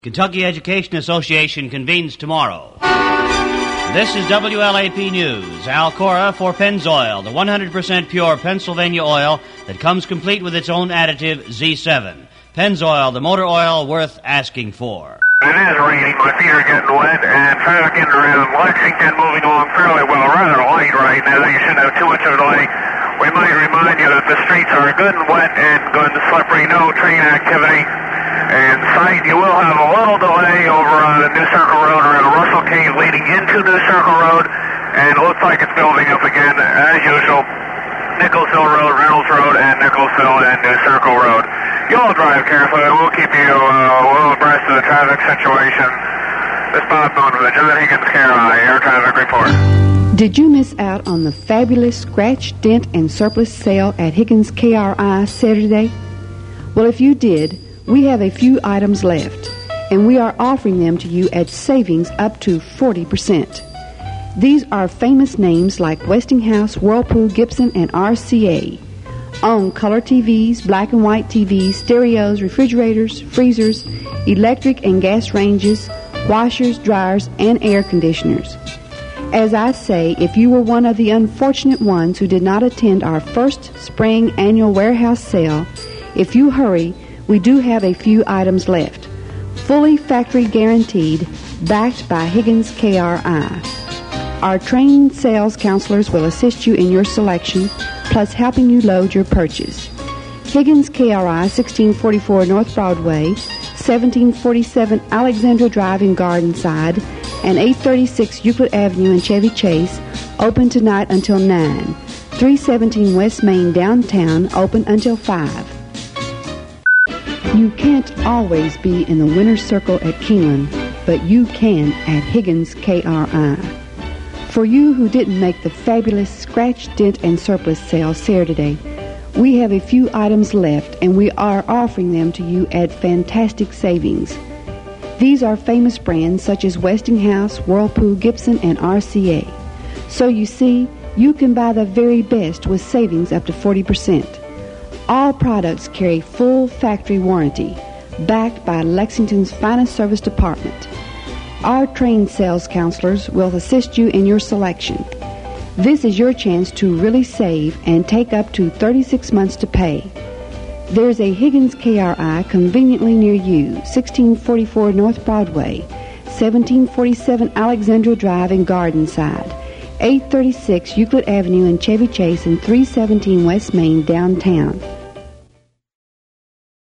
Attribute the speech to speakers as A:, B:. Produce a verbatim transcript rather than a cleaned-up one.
A: Kentucky Education Association convenes tomorrow. This is W L A P News. Alcora for Pennzoil, the one hundred percent pure Pennsylvania oil that comes complete with its own additive Z seven. Pennzoil, the motor oil worth asking for.
B: It is raining. My feet are getting wet, and traffic in around Lexington moving along fairly well. Rather light right now. You shouldn't have too much of a delay. We might remind you that the streets are good and wet and good and slippery. No train activity. And sight, you will have a little delay over on uh, New Circle Road around Russell Cave leading into New Circle Road, and it looks like it's building up again as usual. Nichols Hill Road, Reynolds Road, and Nichols Hill and New Circle Road. You all drive carefully. We'll keep you uh, well abreast of the traffic situation. This is Bob Bone from the John Higgins K R I Air Traffic Report.
C: Did you miss out on the fabulous scratch, dent, and surplus sale at Higgins K R I Saturday? Well, if you did, we have a few items left, and we are offering them to you at savings up to forty percent. These are famous names like Westinghouse, Whirlpool, Gibson, and R C A. Own color T Vs, black and white T Vs, stereos, refrigerators, freezers, electric and gas ranges, washers, dryers, and air conditioners. As I say, if you were one of the unfortunate ones who did not attend our first spring annual warehouse sale, if you hurry, we do have a few items left. Fully factory guaranteed, backed by Higgins K R I. Our trained sales counselors will assist you in your selection, plus helping you load your purchase. Higgins K R I, sixteen forty-four North Broadway, seventeen forty-seven Alexandra Drive in Gardenside, and eight thirty-six Euclid Avenue in Chevy Chase, open tonight until nine. three seventeen West Main downtown, open until five. You can't always be in the winner's circle at Keeneland, but you can at Higgins K R I. For you who didn't make the fabulous scratch, dent, and surplus sale Saturday, we have a few items left, and we are offering them to you at fantastic savings. These are famous brands such as Westinghouse, Whirlpool, Gibson, and R C A. So you see, you can buy the very best with savings up to forty percent. All products carry full factory warranty, backed by Lexington's finest service department. Our trained sales counselors will assist you in your selection. This is your chance to really save and take up to thirty-six months to pay. There's a Higgins K R I conveniently near you, sixteen forty-four North Broadway, seventeen forty-seven Alexandra Drive in Gardenside, eight thirty-six Euclid Avenue in Chevy Chase, and three seventeen West Main downtown.